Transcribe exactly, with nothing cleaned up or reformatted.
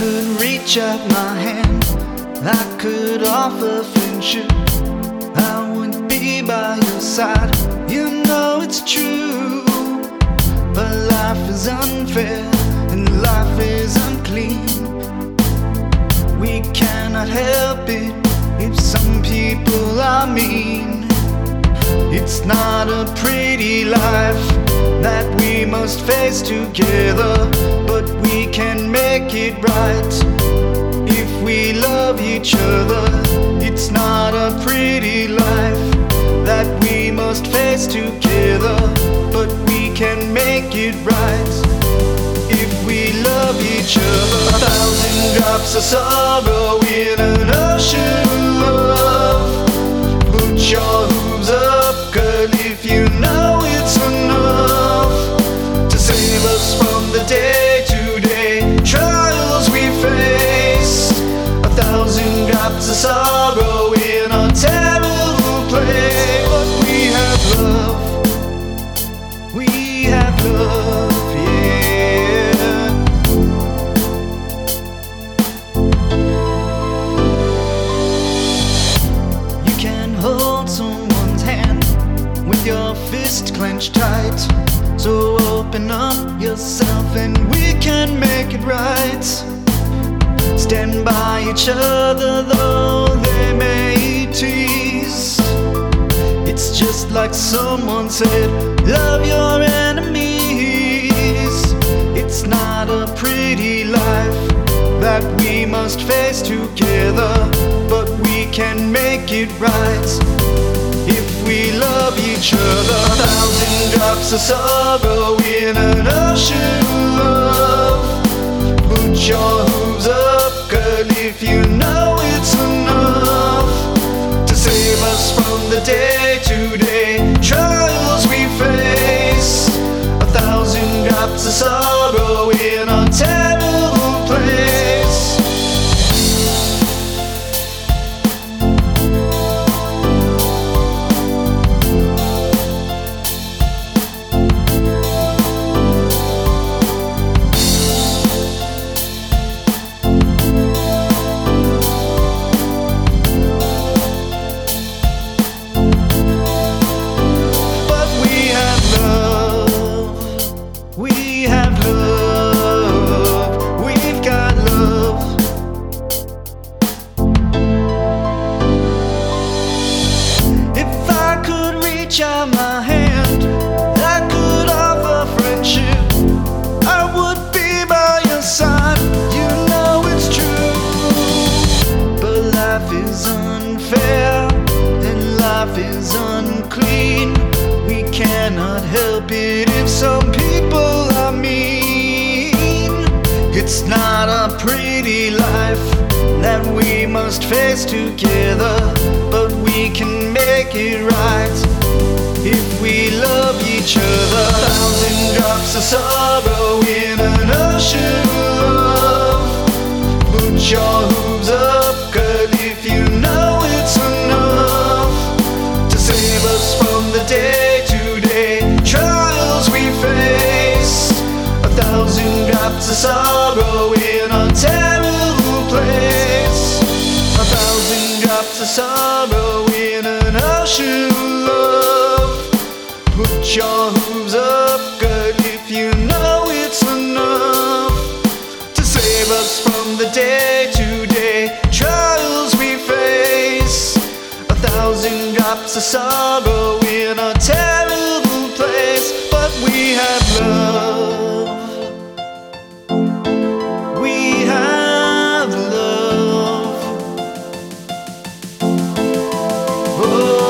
could reach out my hand, I could offer friendship, I would be by your side. You know it's true, but life is unfair and life is unclean. We cannot help it if some people are mean. It's not a pretty life that we must face together, but we can make it right if we love each other. It's not a pretty life that we must face together, but we can make it right if we love each other. A thousand drops of sorrow in an ocean of love. Put your hooves up, girl, if you know it's enough to save us from the day-to-day trials we face. A thousand drops of sorrow in a terrible place. But we have love, we have love, yeah. You can hold someone's hand with your fist clenched tight, so open up yourself and we can make it right. Stand by each other though they may tease. It's just like someone said, love your enemies. It's not a pretty life that we must face together, but we can make it right if we love each other. A thousand drops of sorrow in an ocean of love. Put your hooves up, girl, if you know it's enough to save us from the day-to-day trials we face. A thousand drops of sorrow in a terrible place. Reach out my hand, I could offer friendship, I would be by your side. You know it's true, but life is unfair and life is unclean. We cannot help it if some people are mean. It's not a pretty life that we must face together, but we can make it right if we love each other. A thousand drops of sorrow in an ocean of love. Put your hooves up, girl, if you know it's enough to save us from the day-to-day trials we face. A thousand drops of sorrow in a terrible place. A thousand drops of sorrow in an ocean of love. Put your hooves up, girl, if you know it's enough to save us from the day-to-day trials we face. A thousand drops of sorrow in a terrible place. But we have love, we have love. Oh.